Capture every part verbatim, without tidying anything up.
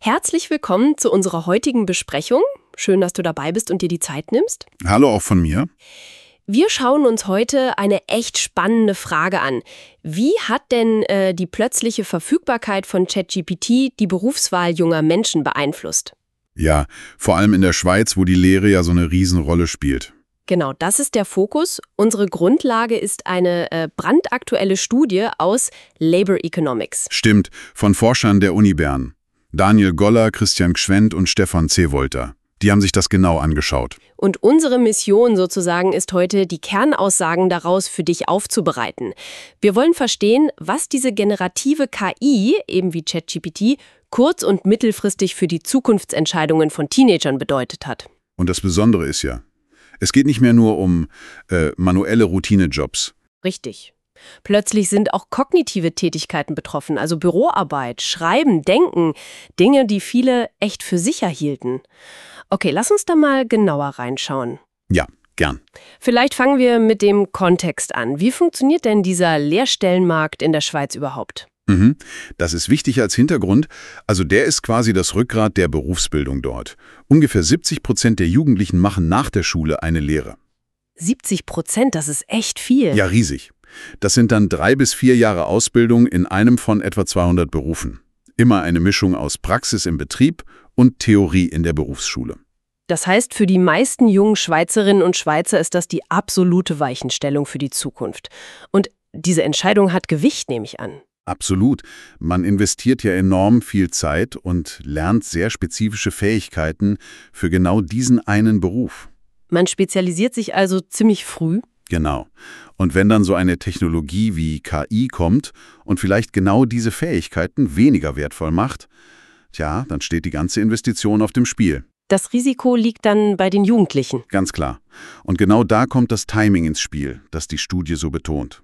Herzlich willkommen zu unserer heutigen Besprechung. Schön, dass du dabei bist und dir die Zeit nimmst. Hallo auch von mir. Wir schauen uns heute eine echt spannende Frage an. Wie hat denn äh, die plötzliche Verfügbarkeit von ChatGPT die Berufswahl junger Menschen beeinflusst? Ja, vor allem in der Schweiz, wo die Lehre ja so eine Riesenrolle spielt. Genau, das ist der Fokus. Unsere Grundlage ist eine äh, brandaktuelle Studie aus Labor Economics. Stimmt, von Forschern der Uni Bern. Daniel Goller, Christian Gschwend und Stefan Zewolter. Die haben sich das genau angeschaut. Und unsere Mission sozusagen ist heute, die Kernaussagen daraus für dich aufzubereiten. Wir wollen verstehen, was diese generative K I, eben wie ChatGPT, kurz- und mittelfristig für die Zukunftsentscheidungen von Teenagern bedeutet hat. Und das Besondere ist ja, es geht nicht mehr nur um äh, manuelle Routinejobs. Richtig. Plötzlich sind auch kognitive Tätigkeiten betroffen, also Büroarbeit, Schreiben, Denken, Dinge, die viele echt für sicher hielten. Okay, lass uns da mal genauer reinschauen. Ja, gern. Vielleicht fangen wir mit dem Kontext an. Wie funktioniert denn dieser Lehrstellenmarkt in der Schweiz überhaupt? Mhm. Das ist wichtig als Hintergrund. Also der ist quasi das Rückgrat der Berufsbildung dort. Ungefähr siebzig Prozent der Jugendlichen machen nach der Schule eine Lehre. siebzig Prozent, das ist echt viel. Ja, riesig. Das sind dann drei bis vier Jahre Ausbildung in einem von etwa zweihundert Berufen. Immer eine Mischung aus Praxis im Betrieb und Theorie in der Berufsschule. Das heißt, für die meisten jungen Schweizerinnen und Schweizer ist das die absolute Weichenstellung für die Zukunft. Und diese Entscheidung hat Gewicht, nehme ich an. Absolut. Man investiert ja enorm viel Zeit und lernt sehr spezifische Fähigkeiten für genau diesen einen Beruf. Man spezialisiert sich also ziemlich früh. Genau. Und wenn dann so eine Technologie wie K I kommt und vielleicht genau diese Fähigkeiten weniger wertvoll macht, tja, dann steht die ganze Investition auf dem Spiel. Das Risiko liegt dann bei den Jugendlichen. Ganz klar. Und genau da kommt das Timing ins Spiel, das die Studie so betont.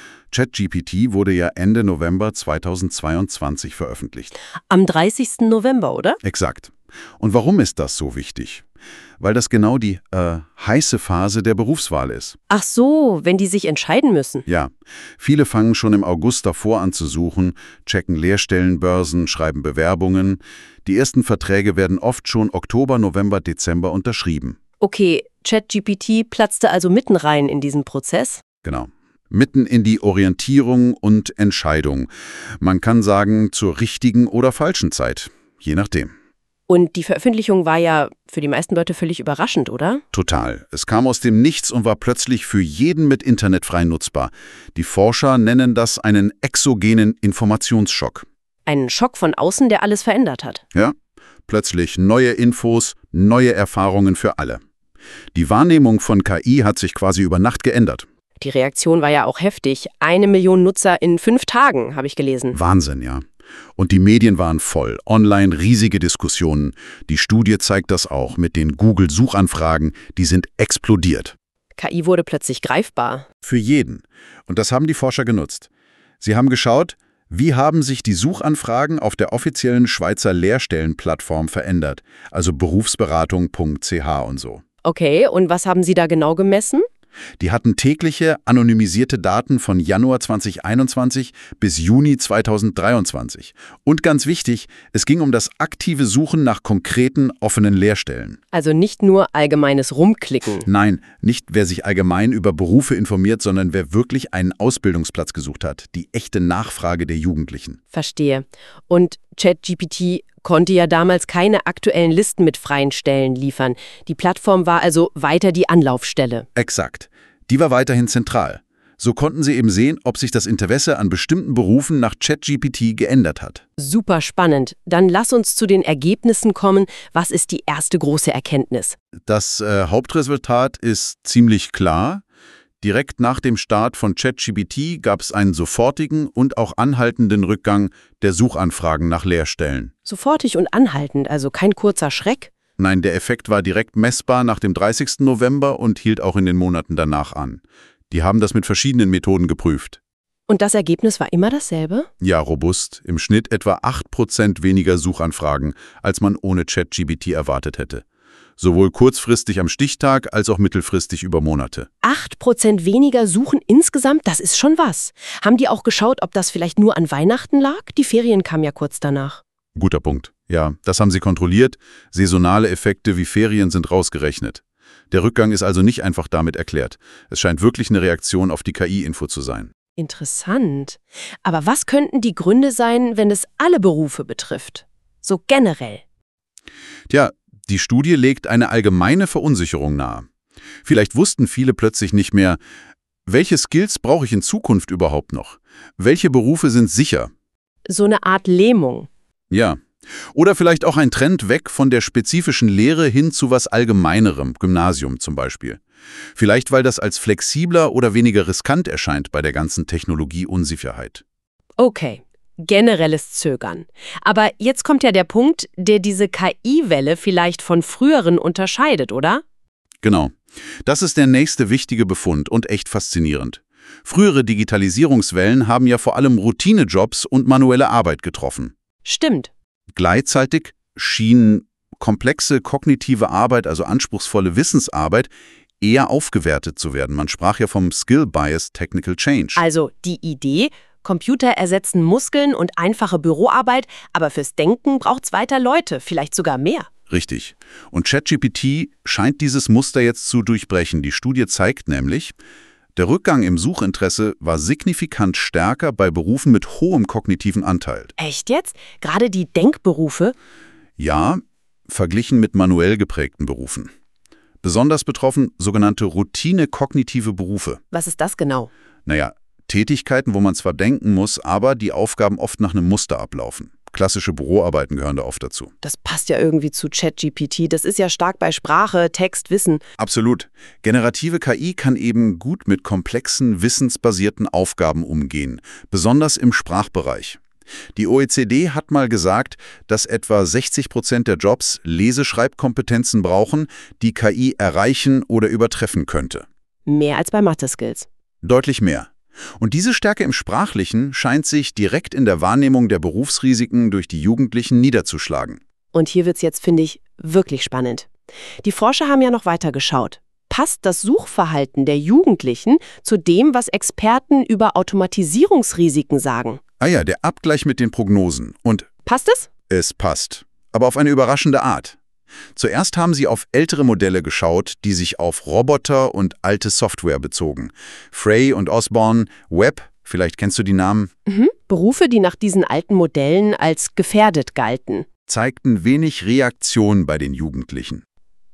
ChatGPT wurde ja Ende November zweitausendzweiundzwanzig veröffentlicht. Am dreißigsten November, oder? Exakt. Und warum ist das so wichtig? Weil das genau die äh, heiße Phase der Berufswahl ist. Ach so, wenn die sich entscheiden müssen. Ja, viele fangen schon im August davor an zu suchen, checken Lehrstellenbörsen, schreiben Bewerbungen. Die ersten Verträge werden oft schon Oktober, November, Dezember unterschrieben. Okay, ChatGPT platzte also mitten rein in diesen Prozess? Genau. Mitten in die Orientierung und Entscheidung. Man kann sagen, zur richtigen oder falschen Zeit. Je nachdem. Und die Veröffentlichung war ja für die meisten Leute völlig überraschend, oder? Total. Es kam aus dem Nichts und war plötzlich für jeden mit Internet frei nutzbar. Die Forscher nennen das einen exogenen Informationsschock. Einen Schock von außen, der alles verändert hat. Ja, plötzlich neue Infos, neue Erfahrungen für alle. Die Wahrnehmung von K I hat sich quasi über Nacht geändert. Die Reaktion war ja auch heftig. Eine Million Nutzer in fünf Tagen, habe ich gelesen. Wahnsinn, ja. Und die Medien waren voll. Online riesige Diskussionen. Die Studie zeigt das auch mit den Google-Suchanfragen. Die sind explodiert. K I wurde plötzlich greifbar. Für jeden. Und das haben die Forscher genutzt. Sie haben geschaut, wie haben sich die Suchanfragen auf der offiziellen Schweizer Lehrstellenplattform verändert. Also berufsberatung punkt c h und so. Okay, und was haben Sie da genau gemessen? Die hatten tägliche, anonymisierte Daten von Januar zweitausendeinundzwanzig bis Juni zweitausenddreiundzwanzig. Und ganz wichtig, es ging um das aktive Suchen nach konkreten, offenen Lehrstellen. Also nicht nur allgemeines Rumklicken. Nein, nicht wer sich allgemein über Berufe informiert, sondern wer wirklich einen Ausbildungsplatz gesucht hat. Die echte Nachfrage der Jugendlichen. Verstehe. Und ChatGPT konnte ja damals keine aktuellen Listen mit freien Stellen liefern. Die Plattform war also weiter die Anlaufstelle. Exakt. Die war weiterhin zentral. So konnten sie eben sehen, ob sich das Interesse an bestimmten Berufen nach ChatGPT geändert hat. Super spannend. Dann lass uns zu den Ergebnissen kommen. Was ist die erste große Erkenntnis? Das äh, Hauptresultat ist ziemlich klar. Direkt nach dem Start von ChatGPT gab es einen sofortigen und auch anhaltenden Rückgang der Suchanfragen nach Lehrstellen. Sofortig und anhaltend, also kein kurzer Schreck? Nein, der Effekt war direkt messbar nach dem dreißigsten November und hielt auch in den Monaten danach an. Die haben das mit verschiedenen Methoden geprüft. Und das Ergebnis war immer dasselbe? Ja, robust. Im Schnitt etwa acht Prozent weniger Suchanfragen, als man ohne ChatGPT erwartet hätte. Sowohl kurzfristig am Stichtag als auch mittelfristig über Monate. Acht Prozent weniger suchen insgesamt, das ist schon was. Haben die auch geschaut, ob das vielleicht nur an Weihnachten lag? Die Ferien kamen ja kurz danach. Guter Punkt. Ja, das haben sie kontrolliert. Saisonale Effekte wie Ferien sind rausgerechnet. Der Rückgang ist also nicht einfach damit erklärt. Es scheint wirklich eine Reaktion auf die K I-Info zu sein. Interessant. Aber was könnten die Gründe sein, wenn es alle Berufe betrifft? So generell. Tja, die Studie legt eine allgemeine Verunsicherung nahe. Vielleicht wussten viele plötzlich nicht mehr, welche Skills brauche ich in Zukunft überhaupt noch? Welche Berufe sind sicher? So eine Art Lähmung. Ja. Oder vielleicht auch ein Trend weg von der spezifischen Lehre hin zu was Allgemeinerem, Gymnasium zum Beispiel. Vielleicht, weil das als flexibler oder weniger riskant erscheint bei der ganzen Technologieunsicherheit. Okay, generelles Zögern. Aber jetzt kommt ja der Punkt, der diese K I-Welle vielleicht von früheren unterscheidet, oder? Genau. Das ist der nächste wichtige Befund und echt faszinierend. Frühere Digitalisierungswellen haben ja vor allem Routinejobs und manuelle Arbeit getroffen. Stimmt. Gleichzeitig schien komplexe kognitive Arbeit, also anspruchsvolle Wissensarbeit, eher aufgewertet zu werden. Man sprach ja vom Skill Bias Technical Change. Also die Idee, Computer ersetzen Muskeln und einfache Büroarbeit, aber fürs Denken braucht's weiter Leute, vielleicht sogar mehr. Richtig. Und ChatGPT scheint dieses Muster jetzt zu durchbrechen. Die Studie zeigt nämlich, der Rückgang im Suchinteresse war signifikant stärker bei Berufen mit hohem kognitiven Anteil. Echt jetzt? Gerade die Denkberufe? Ja, verglichen mit manuell geprägten Berufen. Besonders betroffen sogenannte routine-kognitive Berufe. Was ist das genau? Naja, Tätigkeiten, wo man zwar denken muss, aber die Aufgaben oft nach einem Muster ablaufen. Klassische Büroarbeiten gehören da oft dazu. Das passt ja irgendwie zu ChatGPT. Das ist ja stark bei Sprache, Text, Wissen. Absolut. Generative K I kann eben gut mit komplexen, wissensbasierten Aufgaben umgehen, besonders im Sprachbereich. Die O E C D hat mal gesagt, dass etwa sechzig Prozent der Jobs Leseschreibkompetenzen brauchen, die K I erreichen oder übertreffen könnte. Mehr als bei Mathe-Skills. Deutlich mehr. Und diese Stärke im Sprachlichen scheint sich direkt in der Wahrnehmung der Berufsrisiken durch die Jugendlichen niederzuschlagen. Und hier wird's jetzt, finde ich, wirklich spannend. Die Forscher haben ja noch weiter geschaut. Passt das Suchverhalten der Jugendlichen zu dem, was Experten über Automatisierungsrisiken sagen? Ah ja, der Abgleich mit den Prognosen. Und Passt es? es passt. Aber auf eine überraschende Art. Zuerst haben sie auf ältere Modelle geschaut, die sich auf Roboter und alte Software bezogen. Frey und Osborne, Webb, vielleicht kennst du die Namen, Mhm. Berufe, die nach diesen alten Modellen als gefährdet galten. zeigten wenig Reaktion bei den Jugendlichen.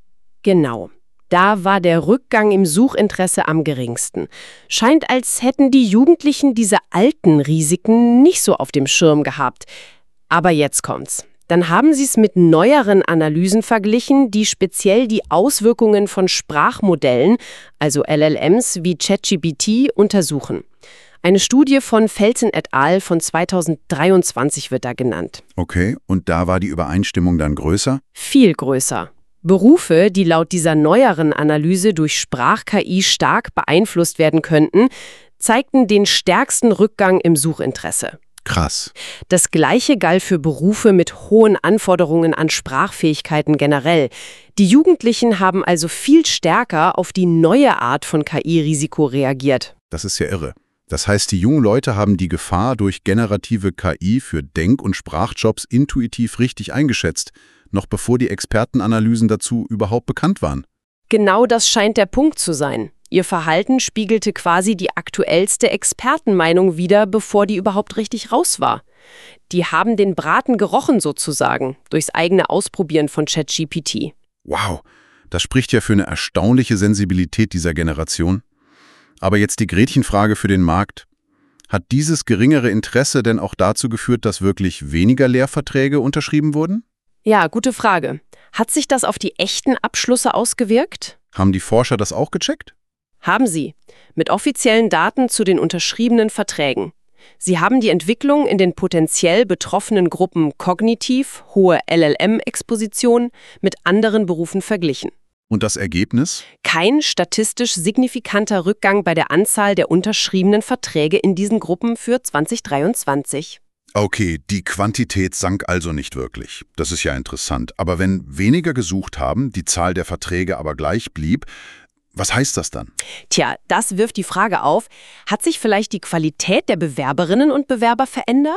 Genau. Da war der Rückgang im Suchinteresse am geringsten. Scheint, als hätten die Jugendlichen diese alten Risiken nicht so auf dem Schirm gehabt. Aber jetzt kommt's. Dann haben sie es mit neueren Analysen verglichen, die speziell die Auswirkungen von Sprachmodellen, also L L Ms wie ChatGPT, untersuchen. Eine Studie von Felsen et al. Von zweitausenddreiundzwanzig wird da genannt. Okay, und da war die Übereinstimmung dann größer? Viel größer. Berufe, die laut dieser neueren Analyse durch Sprach-K I stark beeinflusst werden könnten, zeigten den stärksten Rückgang im Suchinteresse. Krass. Das Gleiche galt für Berufe mit hohen Anforderungen an Sprachfähigkeiten generell. Die Jugendlichen haben also viel stärker auf die neue Art von K I-Risiko reagiert. Das ist ja irre. Das heißt, die jungen Leute haben die Gefahr durch generative K I für Denk- und Sprachjobs intuitiv richtig eingeschätzt, noch bevor die Expertenanalysen dazu überhaupt bekannt waren. Genau das scheint der Punkt zu sein. Ihr Verhalten spiegelte quasi die aktuellste Expertenmeinung wider, bevor die überhaupt richtig raus war. Die haben den Braten gerochen sozusagen, durchs eigene Ausprobieren von ChatGPT. Wow, das spricht ja für eine erstaunliche Sensibilität dieser Generation. Aber jetzt die Gretchenfrage für den Markt. Hat dieses geringere Interesse denn auch dazu geführt, dass wirklich weniger Lehrverträge unterschrieben wurden? Ja, gute Frage. Hat sich das auf die echten Abschlüsse ausgewirkt? Haben die Forscher das auch gecheckt? Haben sie. Mit offiziellen Daten zu den unterschriebenen Verträgen. Sie haben die Entwicklung in den potenziell betroffenen Gruppen kognitiv, hohe L L M-Exposition mit anderen Berufen verglichen. Und das Ergebnis? Kein statistisch signifikanter Rückgang bei der Anzahl der unterschriebenen Verträge in diesen Gruppen für zweitausenddreiundzwanzig. Okay, die Quantität sank also nicht wirklich. Das ist ja interessant. Aber wenn weniger gesucht haben, die Zahl der Verträge aber gleich blieb, was heißt das dann? Tja, das wirft die Frage auf, hat sich vielleicht die Qualität der Bewerberinnen und Bewerber verändert?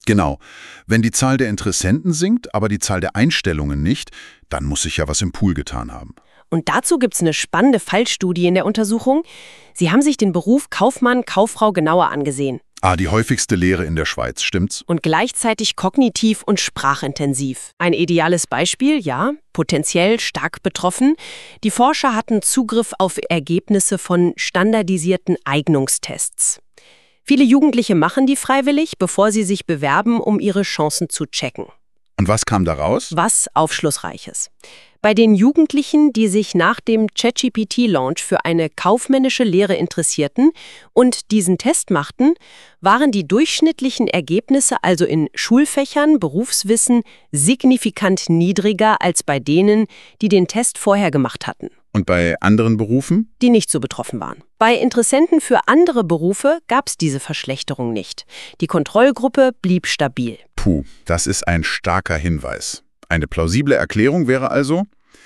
Genau. Wenn die Zahl der Interessenten sinkt, aber die Zahl der Einstellungen nicht, dann muss sich ja was im Pool getan haben. Und dazu gibt's eine spannende Fallstudie in der Untersuchung. Sie haben sich den Beruf Kaufmann, Kauffrau genauer angesehen. Ah, die häufigste Lehre in der Schweiz, stimmt's? Und gleichzeitig kognitiv und sprachintensiv. Ein ideales Beispiel, ja, potenziell stark betroffen. Die Forscher hatten Zugriff auf Ergebnisse von standardisierten Eignungstests. Viele Jugendliche machen die freiwillig, bevor sie sich bewerben, um ihre Chancen zu checken. Und was kam da raus? Was Aufschlussreiches. Bei den Jugendlichen, die sich nach dem ChatGPT-Launch für eine kaufmännische Lehre interessierten und diesen Test machten, waren die durchschnittlichen Ergebnisse also in Schulfächern, Berufswissen, signifikant niedriger als bei denen, die den Test vorher gemacht hatten. Und bei anderen Berufen? Die nicht so betroffen waren. Bei Interessenten für andere Berufe gab es diese Verschlechterung nicht. Die Kontrollgruppe blieb stabil. Puh, das ist ein starker Hinweis. Eine plausible Erklärung wäre also,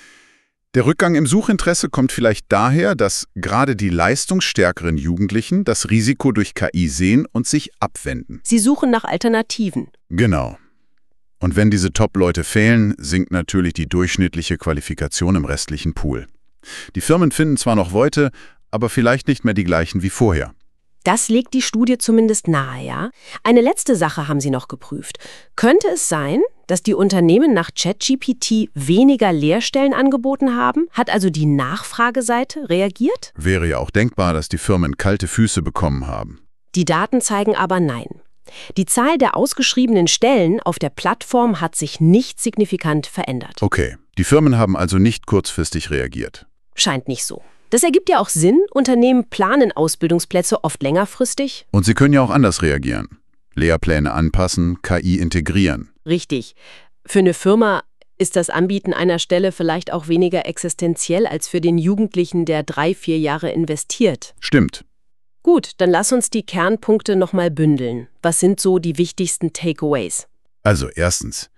der Rückgang im Suchinteresse kommt vielleicht daher, dass gerade die leistungsstärkeren Jugendlichen das Risiko durch K I sehen und sich abwenden. Sie suchen nach Alternativen. Genau. Und wenn diese Top-Leute fehlen, sinkt natürlich die durchschnittliche Qualifikation im restlichen Pool. Die Firmen finden zwar noch Leute, aber vielleicht nicht mehr die gleichen wie vorher. Das legt die Studie zumindest nahe, ja? Eine letzte Sache haben sie noch geprüft. Könnte es sein, dass die Unternehmen nach ChatGPT weniger Lehrstellen angeboten haben? Hat also die Nachfrageseite reagiert? Wäre ja auch denkbar, dass die Firmen kalte Füße bekommen haben. Die Daten zeigen aber nein. Die Zahl der ausgeschriebenen Stellen auf der Plattform hat sich nicht signifikant verändert. Okay, die Firmen haben also nicht kurzfristig reagiert. Scheint nicht so. Das ergibt ja auch Sinn. Unternehmen planen Ausbildungsplätze oft längerfristig. Und sie können ja auch anders reagieren. Lehrpläne anpassen, K I integrieren. Richtig. Für eine Firma ist das Anbieten einer Stelle vielleicht auch weniger existenziell als für den Jugendlichen, der drei, vier Jahre investiert. Stimmt. Gut, dann lass uns die Kernpunkte nochmal bündeln. Was sind so die wichtigsten Takeaways? Also erstens,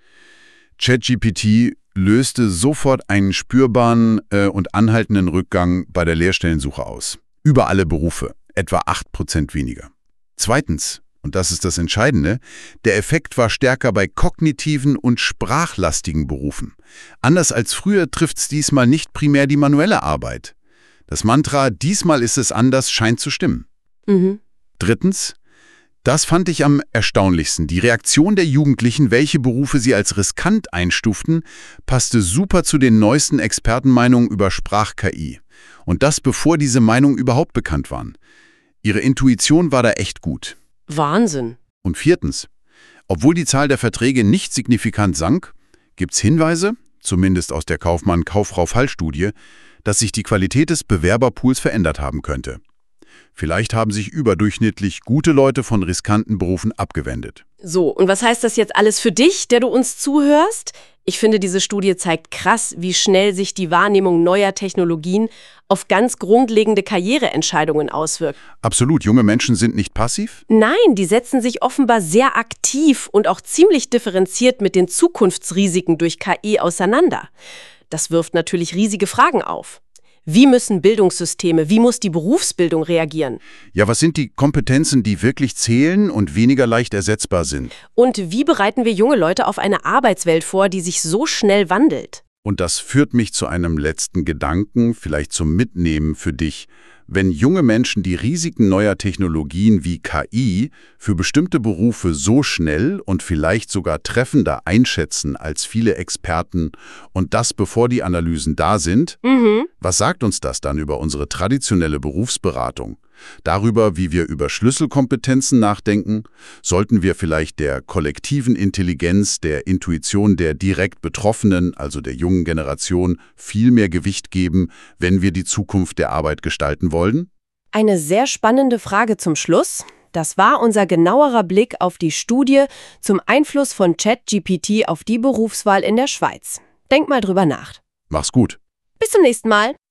ChatGPT löste sofort einen spürbaren äh, und anhaltenden Rückgang bei der Lehrstellensuche aus. Über alle Berufe, etwa acht Prozent weniger. Zweitens, und das ist das Entscheidende, der Effekt war stärker bei kognitiven und sprachlastigen Berufen. Anders als früher trifft es diesmal nicht primär die manuelle Arbeit. Das Mantra „diesmal ist es anders" scheint zu stimmen. Mhm. Drittens, das fand ich am erstaunlichsten. Die Reaktion der Jugendlichen, welche Berufe sie als riskant einstuften, passte super zu den neuesten Expertenmeinungen über Sprach-K I. Und das, bevor diese Meinungen überhaupt bekannt waren. Ihre Intuition war da echt gut. Wahnsinn. Und viertens, obwohl die Zahl der Verträge nicht signifikant sank, gibt es Hinweise, zumindest aus der Kaufmann-Kauffrau-Fallstudie, dass sich die Qualität des Bewerberpools verändert haben könnte. Vielleicht haben sich überdurchschnittlich gute Leute von riskanten Berufen abgewendet. So, und was heißt das jetzt alles für dich, der du uns zuhörst? Ich finde, diese Studie zeigt krass, wie schnell sich die Wahrnehmung neuer Technologien auf ganz grundlegende Karriereentscheidungen auswirkt. Absolut, junge Menschen sind nicht passiv? Nein, die setzen sich offenbar sehr aktiv und auch ziemlich differenziert mit den Zukunftsrisiken durch K I auseinander. Das wirft natürlich riesige Fragen auf. Wie müssen Bildungssysteme, wie muss die Berufsbildung reagieren? Ja, was sind die Kompetenzen, die wirklich zählen und weniger leicht ersetzbar sind? Und wie bereiten wir junge Leute auf eine Arbeitswelt vor, die sich so schnell wandelt? Und das führt mich zu einem letzten Gedanken, vielleicht zum Mitnehmen für dich. Wenn junge Menschen die Risiken neuer Technologien wie K I für bestimmte Berufe so schnell und vielleicht sogar treffender einschätzen als viele Experten und das bevor die Analysen da sind, Mhm. was sagt uns das dann über unsere traditionelle Berufsberatung? Darüber, wie wir über Schlüsselkompetenzen nachdenken? Sollten wir vielleicht der kollektiven Intelligenz, der Intuition der direkt Betroffenen, also der jungen Generation, viel mehr Gewicht geben, wenn wir die Zukunft der Arbeit gestalten wollen? Eine sehr spannende Frage zum Schluss. Das war unser genauerer Blick auf die Studie zum Einfluss von ChatGPT auf die Berufswahl in der Schweiz. Denk mal drüber nach. Mach's gut. Bis zum nächsten Mal.